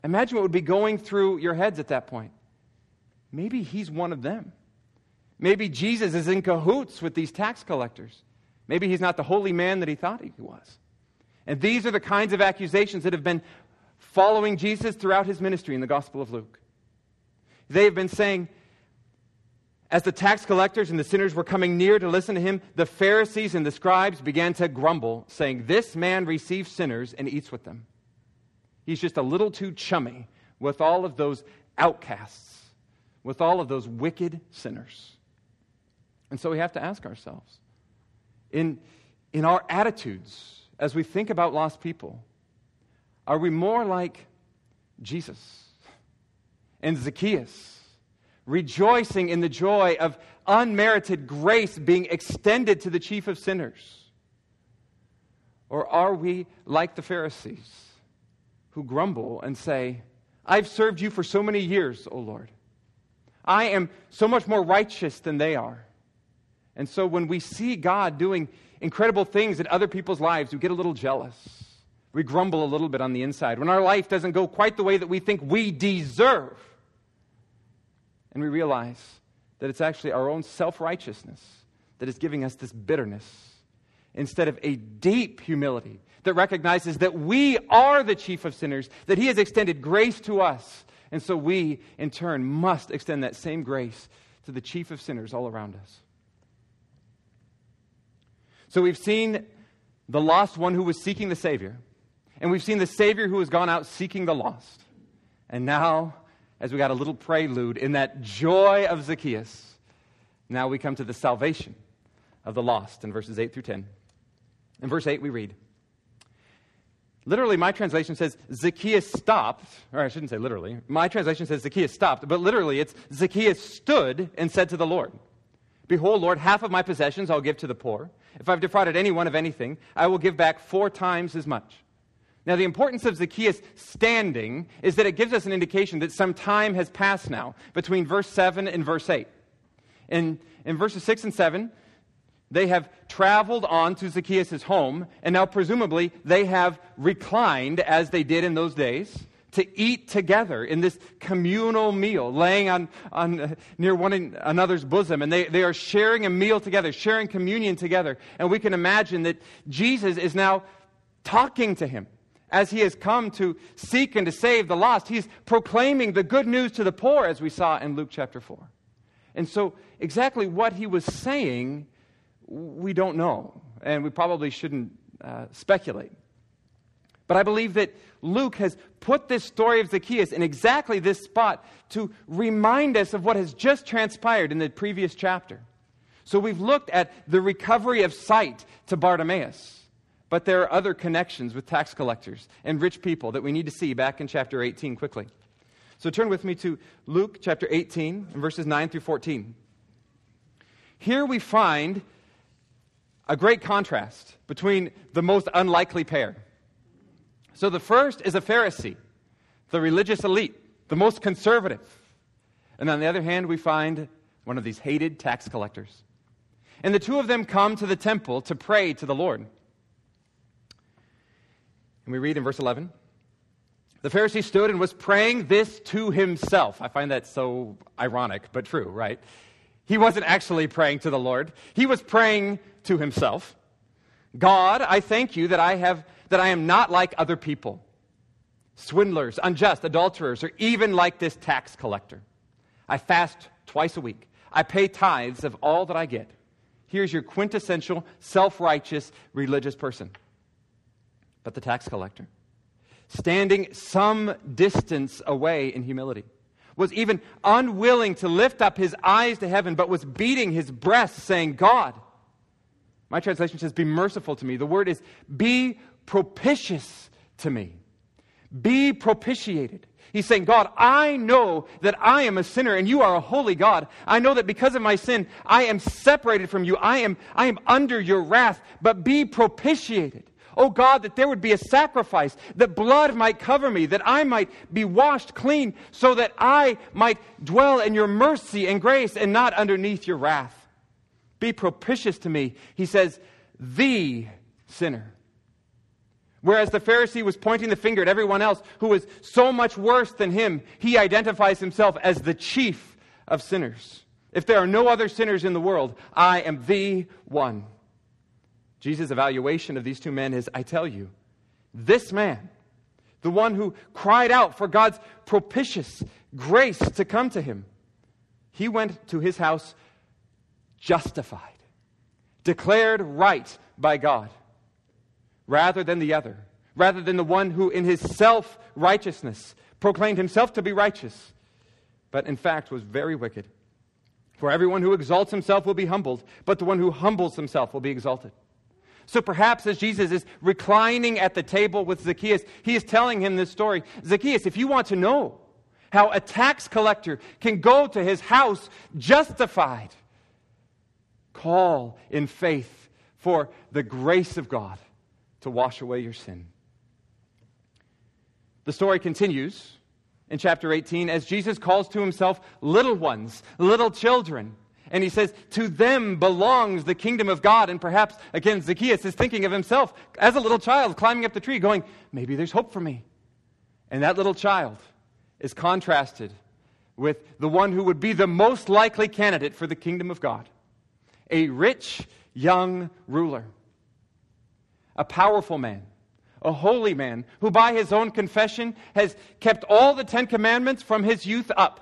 Speaker 2: Imagine what would be going through your heads at that point. Maybe he's one of them. Maybe Jesus is in cahoots with these tax collectors. Maybe he's not the holy man that he thought he was. And these are the kinds of accusations that have been following Jesus throughout his ministry in the Gospel of Luke. They have been saying, as the tax collectors and the sinners were coming near to listen to him, the Pharisees and the scribes began to grumble, saying, "This man receives sinners and eats with them." He's just a little too chummy with all of those outcasts, with all of those wicked sinners. And so we have to ask ourselves, in our attitudes, as we think about lost people, are we more like Jesus and Zacchaeus, rejoicing in the joy of unmerited grace being extended to the chief of sinners? Or are we like the Pharisees, who grumble and say, "I've served you for so many years, O Lord. I am so much more righteous than they are." And so when we see God doing incredible things in other people's lives, we get a little jealous. We grumble a little bit on the inside. When our life doesn't go quite the way that we think we deserve, and we realize that it's actually our own self-righteousness that is giving us this bitterness, instead of a deep humility that recognizes that we are the chief of sinners, that he has extended grace to us, and so we, in turn, must extend that same grace to the chief of sinners all around us. So we've seen the lost one who was seeking the Savior, and we've seen the Savior who has gone out seeking the lost. And now, as we got a little prelude in that joy of Zacchaeus, now we come to the salvation of the lost in verses 8 through 10. In verse 8 we read, literally my translation says Zacchaeus stopped, or I shouldn't say literally. My translation says Zacchaeus stopped, but literally it's Zacchaeus stood and said to the Lord, "Behold, Lord, half of my possessions I'll give to the poor. If I've defrauded anyone of anything, I will give back 4 times as much." Now, the importance of Zacchaeus standing is that it gives us an indication that some time has passed now between verse 7 and verse 8. In verses 6 and 7, they have traveled on to Zacchaeus' home, and now presumably they have reclined, as they did in those days, to eat together in this communal meal, laying on near one another's bosom. And they are sharing a meal together, sharing communion together. And we can imagine that Jesus is now talking to him as he has come to seek and to save the lost. He's proclaiming the good news to the poor, as we saw in Luke chapter 4. And so exactly what he was saying, we don't know. And we probably shouldn't speculate. But I believe that Luke has put this story of Zacchaeus in exactly this spot to remind us of what has just transpired in the previous chapter. So we've looked at the recovery of sight to Bartimaeus. But there are other connections with tax collectors and rich people that we need to see back in chapter 18 quickly. So turn with me to Luke chapter 18 and verses 9 through 14. Here we find a great contrast between the most unlikely pair. So the first is a Pharisee, the religious elite, the most conservative. And on the other hand, we find one of these hated tax collectors. And the two of them come to the temple to pray to the Lord. And we read in verse 11, the Pharisee stood and was praying this to himself. I find that so ironic, but true, right? He wasn't actually praying to the Lord. He was praying to himself. God, I thank you that I am not like other people, swindlers, unjust, adulterers, or even like this tax collector. I fast twice a week. I pay tithes of all that I get. Here's your quintessential, self-righteous, religious person. But the tax collector, standing some distance away in humility, was even unwilling to lift up his eyes to heaven, but was beating his breast, saying, God, my translation says, be merciful to me. The word is, be propitious to me. Be propitiated. He's saying, God, I know that I am a sinner and you are a holy God. I know that because of my sin, I am separated from you. I am under your wrath, but be propitiated. Oh God, that there would be a sacrifice, that blood might cover me, that I might be washed clean, so that I might dwell in your mercy and grace and not underneath your wrath. Be propitious to me, he says, the sinner. Whereas the Pharisee was pointing the finger at everyone else who was so much worse than him, he identifies himself as the chief of sinners. If there are no other sinners in the world, I am the one. Jesus' evaluation of these two men is, I tell you, this man, the one who cried out for God's propitious grace to come to him, he went to his house justified, declared right by God, rather than the other, rather than the one who in his self-righteousness proclaimed himself to be righteous, but in fact was very wicked. For everyone who exalts himself will be humbled, but the one who humbles himself will be exalted. So perhaps as Jesus is reclining at the table with Zacchaeus, he is telling him this story. Zacchaeus, if you want to know how a tax collector can go to his house justified, call in faith for the grace of God to wash away your sin. The story continues in chapter 18 as Jesus calls to himself little ones, little children. And he says, to them belongs the kingdom of God. And perhaps, again, Zacchaeus is thinking of himself as a little child climbing up the tree going, maybe there's hope for me. And that little child is contrasted with the one who would be the most likely candidate for the kingdom of God. A rich young ruler. A powerful man. A holy man who by his own confession has kept all the 10 commandments from his youth up.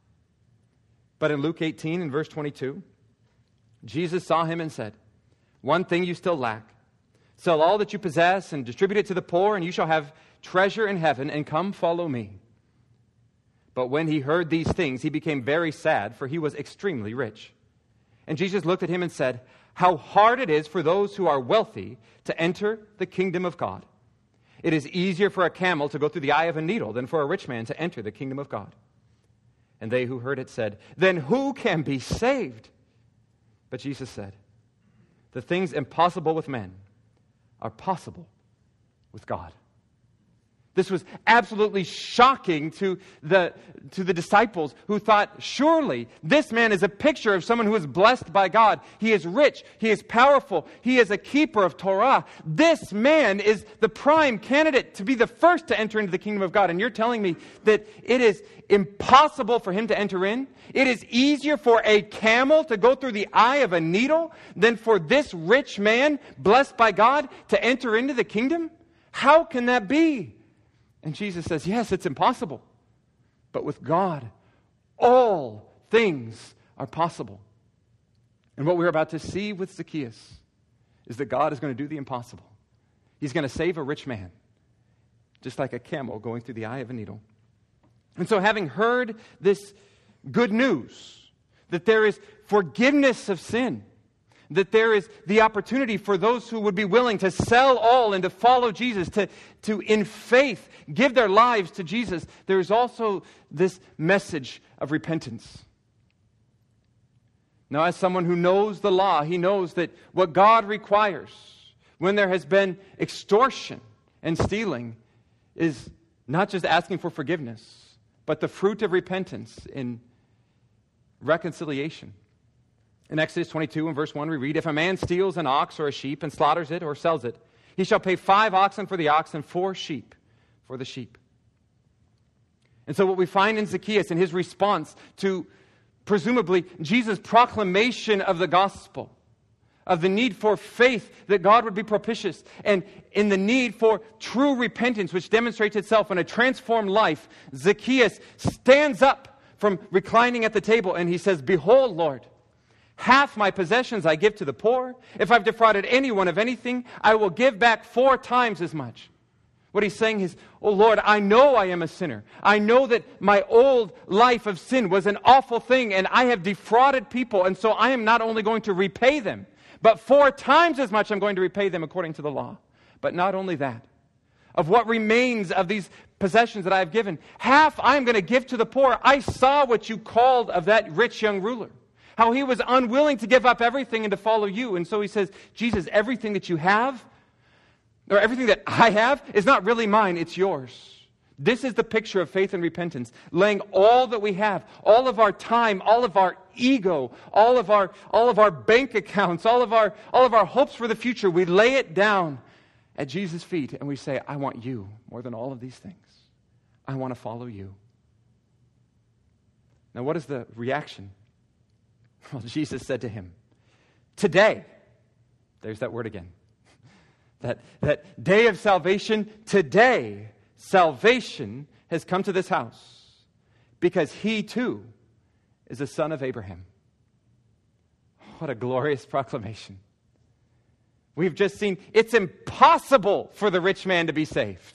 Speaker 2: But in Luke 18 and verse 22, Jesus saw him and said, one thing you still lack. Sell all that you possess and distribute it to the poor, and you shall have treasure in heaven, and come follow me. But when he heard these things, he became very sad, for he was extremely rich. And Jesus looked at him and said, how hard it is for those who are wealthy to enter the kingdom of God. It is easier for a camel to go through the eye of a needle than for a rich man to enter the kingdom of God. And they who heard it said, then who can be saved? But Jesus said, the things impossible with men are possible with God. This was absolutely shocking to the disciples who thought, surely this man is a picture of someone who is blessed by God. He is rich. He is powerful. He is a keeper of Torah. This man is the prime candidate to be the first to enter into the kingdom of God. And you're telling me that it is impossible for him to enter in? It is easier for a camel to go through the eye of a needle than for this rich man, blessed by God, to enter into the kingdom? How can that be? And Jesus says, yes, it's impossible. But with God, all things are possible. And what we're about to see with Zacchaeus is that God is going to do the impossible. He's going to save a rich man, just like a camel going through the eye of a needle. And so having heard this good news, that there is forgiveness of sin, that there is the opportunity for those who would be willing to sell all and to follow Jesus, to in faith give their lives to Jesus, there is also this message of repentance. Now, as someone who knows the law, he knows that what God requires when there has been extortion and stealing is not just asking for forgiveness, but the fruit of repentance in reconciliation. In Exodus 22 and verse 1 we read, if a man steals an ox or a sheep and slaughters it or sells it, he shall pay 5 oxen for the ox and 4 sheep for the sheep. And so what we find in Zacchaeus in his response to presumably Jesus' proclamation of the gospel, of the need for faith that God would be propitious, and in the need for true repentance, which demonstrates itself in a transformed life, Zacchaeus stands up from reclining at the table and he says, behold, Lord, half my possessions I give to the poor. If I've defrauded anyone of anything, I will give back 4 times as much. What he's saying is, oh Lord, I know I am a sinner. I know that my old life of sin was an awful thing and I have defrauded people, and so I am not only going to repay them, but 4 times as much I'm going to repay them according to the law. But not only that, of what remains of these possessions that I have given, half I'm going to give to the poor. I saw what you called of that rich young ruler, how he was unwilling to give up everything and to follow you. And so he says, Jesus, everything that you have, or everything that I have, is not really mine, it's yours. This is the picture of faith and repentance, laying all that we have, all of our time, all of our ego, all of our bank accounts, all of our hopes for the future. We lay it down at Jesus' feet and we say, I want you more than all of these things. I want to follow you. Now, what is the reaction? Well, Jesus said to him, today, there's that word again, that day of salvation, today, salvation has come to this house because he too is a son of Abraham. What a glorious proclamation. We've just seen it's impossible for the rich man to be saved.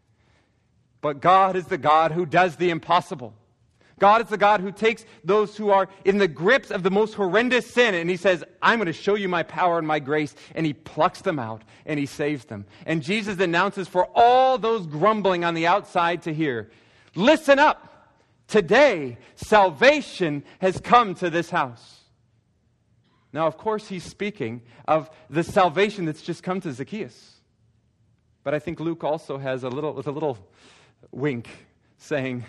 Speaker 2: But God is the God who does the impossible. God is the God who takes those who are in the grips of the most horrendous sin and he says, I'm going to show you my power and my grace. And he plucks them out and he saves them. And Jesus announces for all those grumbling on the outside to hear, listen up. Today, salvation has come to this house. Now, of course, he's speaking of the salvation that's just come to Zacchaeus. But I think Luke also has a little wink saying,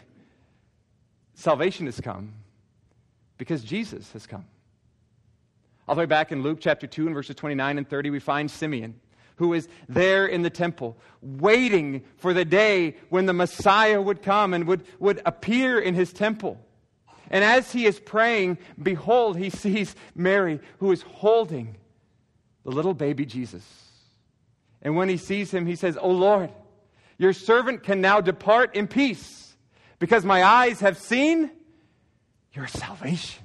Speaker 2: salvation has come because Jesus has come. All the way back in Luke chapter 2 and verses 29 and 30, we find Simeon, who is there in the temple, waiting for the day when the Messiah would come and would appear in his temple. And as he is praying, behold, he sees Mary, who is holding the little baby Jesus. And when he sees him, he says, O Lord, your servant can now depart in peace, because my eyes have seen your salvation.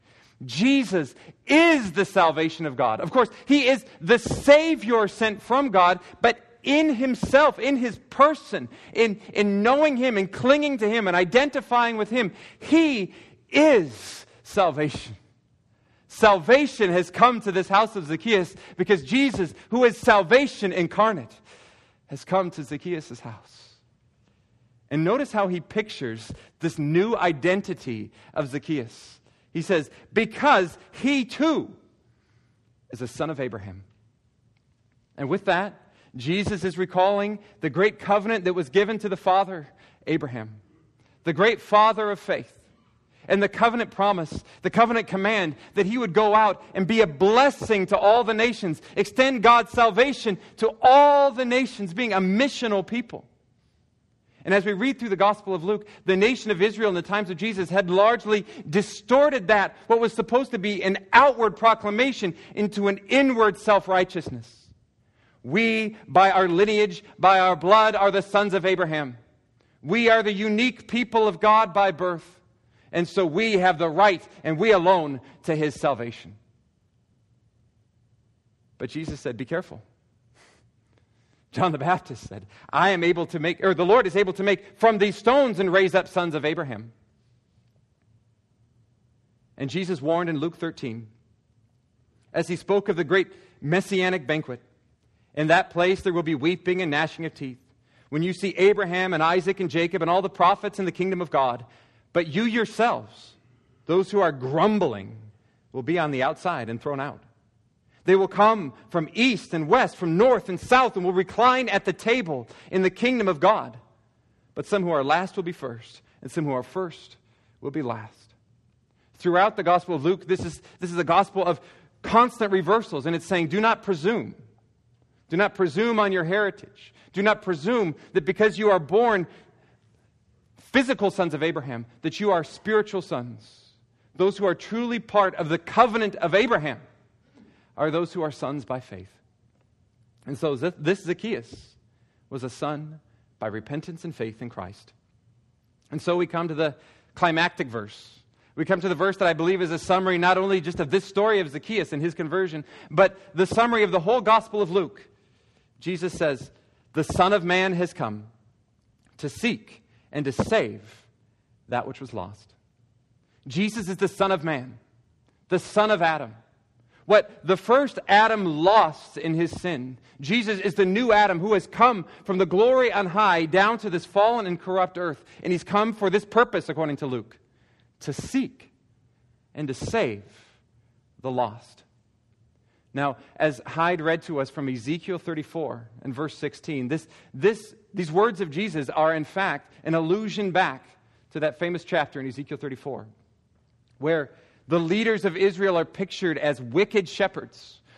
Speaker 2: Jesus is the salvation of God. Of course, he is the Savior sent from God, but in himself, in his person, in knowing him and clinging to him and identifying with him, he is salvation. Salvation has come to this house of Zacchaeus because Jesus, who is salvation incarnate, has come to Zacchaeus' house. And notice how he pictures this new identity of Zacchaeus. He says, because he too is a son of Abraham. And with that, Jesus is recalling the great covenant that was given to the father Abraham, the great father of faith. And the covenant promise, the covenant command that he would go out and be a blessing to all the nations, extend God's salvation to all the nations, being a missional people. And as we read through the Gospel of Luke, the nation of Israel in the times of Jesus had largely distorted that, what was supposed to be an outward proclamation, into an inward self-righteousness. We, by our lineage, by our blood, are the sons of Abraham. We are the unique people of God by birth. And so we have the right, and we alone, to his salvation. But Jesus said, be careful. John the Baptist said, the Lord is able to make from these stones and raise up sons of Abraham. And Jesus warned in Luke 13, as he spoke of the great messianic banquet, in that place there will be weeping and gnashing of teeth, when you see Abraham and Isaac and Jacob and all the prophets in the kingdom of God. But you yourselves, those who are grumbling, will be on the outside and thrown out. They will come from east and west, from north and south, and will recline at the table in the kingdom of God. But some who are last will be first, and some who are first will be last. Throughout the Gospel of Luke, this is a gospel of constant reversals, and it's saying, do not presume. Do not presume on your heritage. Do not presume that because you are born physical sons of Abraham, that you are spiritual sons. Those who are truly part of the covenant of Abraham are those who are sons by faith. And so this Zacchaeus was a son by repentance and faith in Christ. And so we come to the climactic verse. We come to the verse that I believe is a summary not only just of this story of Zacchaeus and his conversion, but the summary of the whole Gospel of Luke. Jesus says, the Son of Man has come to seek and to save that which was lost. Jesus is the Son of Man, the son of Adam. What the first Adam lost in his sin, Jesus is the new Adam who has come from the glory on high down to this fallen and corrupt earth. And he's come for this purpose, according to Luke, to seek and to save the lost. Now, as Hyde read to us from Ezekiel 34 and verse 16, these words of Jesus are in fact an allusion back to that famous chapter in Ezekiel 34, where the leaders of Israel are pictured as wicked shepherds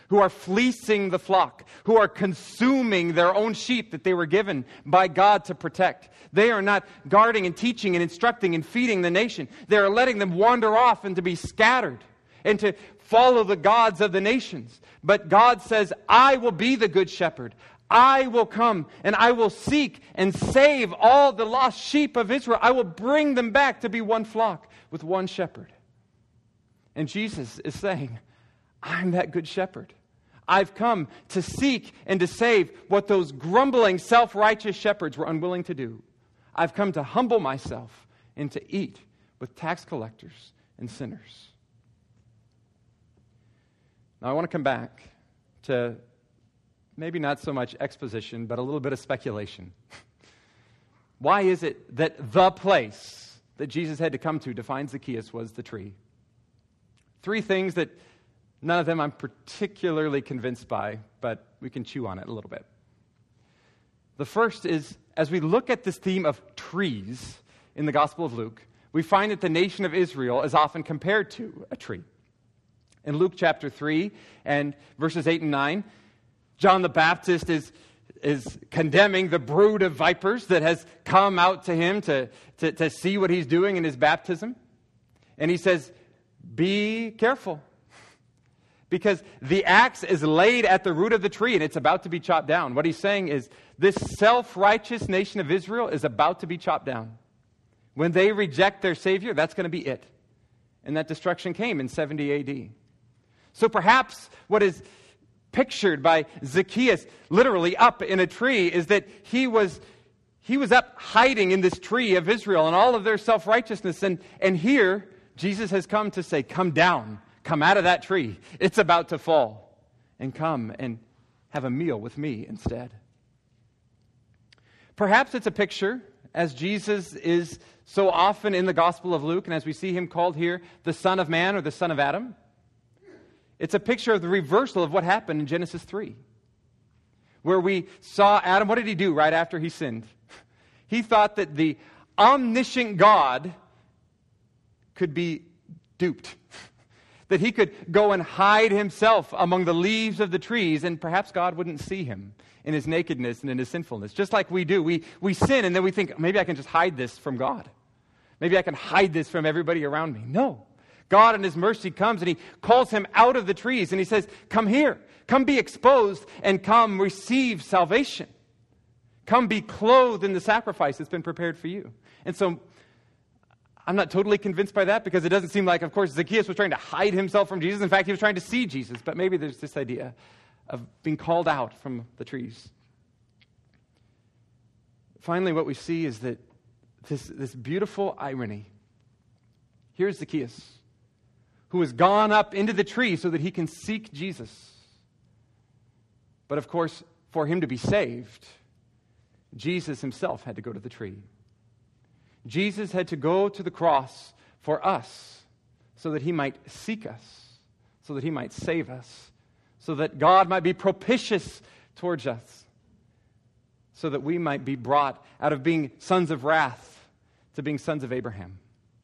Speaker 2: who are fleecing the flock, who are consuming their own sheep that they were given by God to protect. They are not guarding and teaching and instructing and feeding the nation. They are letting them wander off and to be scattered and to follow the gods of the nations. But God says, I will be the good shepherd. I will come and I will seek and save all the lost sheep of Israel. I will bring them back to be one flock with one shepherd. And Jesus is saying, I'm that good shepherd. I've come to seek and to save what those grumbling, self-righteous shepherds were unwilling to do. I've come to humble myself and to eat with tax collectors and sinners. Now I want to come back to maybe not so much exposition, but a little bit of speculation. Why is it that the place that Jesus had to come to find Zacchaeus was the tree? 3 things that none of them I'm particularly convinced by, but we can chew on it a little bit. The first is, as we look at this theme of trees in the Gospel of Luke, we find that the nation of Israel is often compared to a tree. In Luke chapter 3 and verses 8 and 9, John the Baptist is condemning the brood of vipers that has come out to him to see what he's doing in his baptism. And he says, be careful, because the axe is laid at the root of the tree and it's about to be chopped down. What he's saying is this self-righteous nation of Israel is about to be chopped down. When they reject their Savior, that's going to be it. And that destruction came in 70 A.D. So perhaps what is pictured by Zacchaeus literally up in a tree is that he was up hiding in this tree of Israel and all of their self-righteousness. And here, Jesus has come to say, come down, come out of that tree. It's about to fall. And come and have a meal with me instead. Perhaps it's a picture, as Jesus is so often in the Gospel of Luke, and as we see him called here, the Son of Man or the Son of Adam. It's a picture of the reversal of what happened in Genesis 3. Where we saw Adam, what did he do right after he sinned? He thought that the omniscient God could be duped. That he could go and hide himself among the leaves of the trees, and perhaps God wouldn't see him in his nakedness and in his sinfulness. Just like we do. We sin and then we think, maybe I can just hide this from God. Maybe I can hide this from everybody around me. No. God in his mercy comes and he calls him out of the trees and he says, come here. Come be exposed and come receive salvation. Come be clothed in the sacrifice that's been prepared for you. And so I'm not totally convinced by that, because it doesn't seem like, of course, Zacchaeus was trying to hide himself from Jesus. In fact, he was trying to see Jesus. But maybe there's this idea of being called out from the trees. Finally, what we see is that this beautiful irony. Here's Zacchaeus, who has gone up into the tree so that he can seek Jesus. But of course, for him to be saved, Jesus himself had to go to the tree. Jesus had to go to the cross for us so that he might seek us, so that he might save us, so that God might be propitious towards us, so that we might be brought out of being sons of wrath to being sons of Abraham,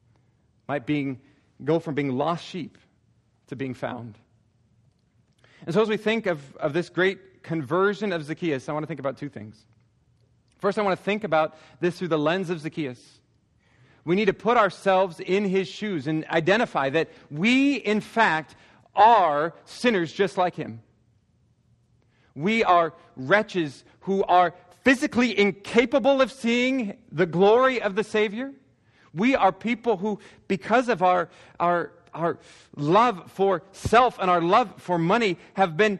Speaker 2: go from being lost sheep to being found. And so as we think of this great conversion of Zacchaeus, I want to think about 2 things. First, I want to think about this through the lens of Zacchaeus. We need to put ourselves in his shoes and identify that we, in fact, are sinners just like him. We are wretches who are physically incapable of seeing the glory of the Savior. We are people who, because of our love for self and our love for money, have been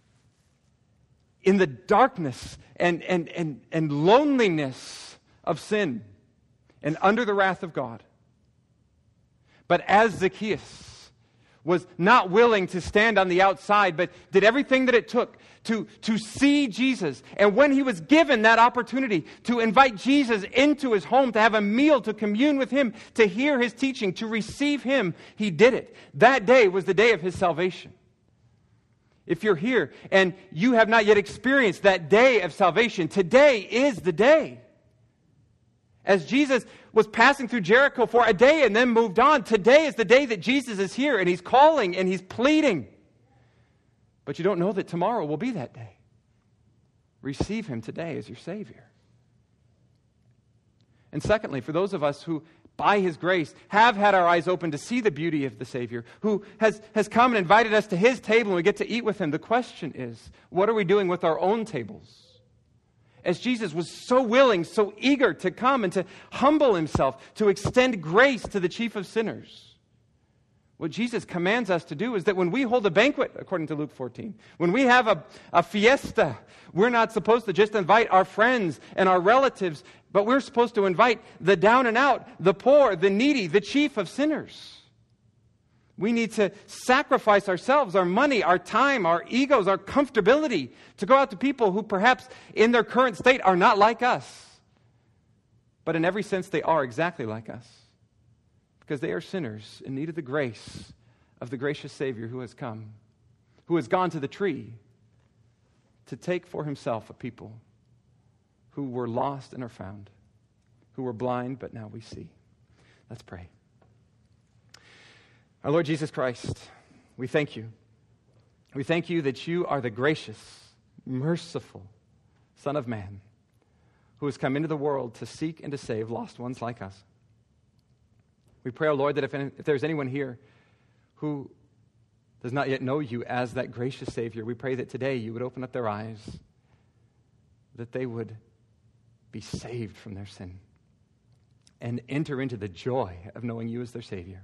Speaker 2: in the darkness and loneliness of sin and under the wrath of God. But as Zacchaeus was not willing to stand on the outside, but did everything that it took to see Jesus. And when he was given that opportunity to invite Jesus into his home, to have a meal, to commune with him, to hear his teaching, to receive him, he did it. That day was the day of his salvation. If you're here and you have not yet experienced that day of salvation, today is the day. As Jesus was passing through Jericho for a day and then moved on, today is the day that Jesus is here and he's calling and he's pleading. but you don't know that tomorrow will be that day. Receive him today as your Savior. And secondly, for those of us who, by his grace, have had our eyes open to see the beauty of the Savior, who has come and invited us to his table and we get to eat with him, the question is, what are we doing with our own tables? As Jesus was so willing, so eager to come and to humble himself, to extend grace to the chief of sinners. What Jesus commands us to do is that when we hold a banquet, according to Luke 14, when we have a fiesta, we're not supposed to just invite our friends and our relatives, but we're supposed to invite the down and out, the poor, the needy, the chief of sinners. We need to sacrifice ourselves, our money, our time, our egos, our comfortability to go out to people who perhaps in their current state are not like us. But in every sense, they are exactly like us. Because they are sinners in need of the grace of the gracious Savior who has come, who has gone to the tree to take for himself a people who were lost and are found, who were blind but now we see. Let's pray. Our Lord Jesus Christ, we thank you. We thank you that you are the gracious, merciful Son of Man who has come into the world to seek and to save lost ones like us. We pray, O Lord, that if there's anyone here who does not yet know you as that gracious Savior, we pray that today you would open up their eyes, that they would be saved from their sin and enter into the joy of knowing you as their Savior.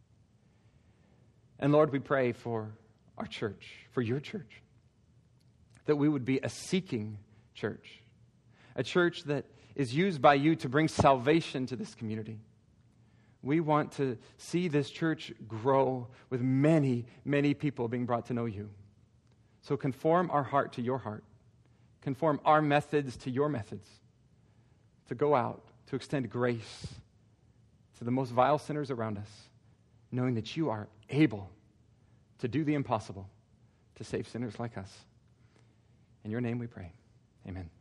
Speaker 2: And Lord, we pray for our church, for your church, that we would be a seeking church, a church that is used by you to bring salvation to this community. We want to see this church grow with many, many people being brought to know you. So conform our heart to your heart. Conform our methods to your methods. To go out, to extend grace to the most vile sinners around us, knowing that you are able to do the impossible, to save sinners like us. In your name we pray. Amen.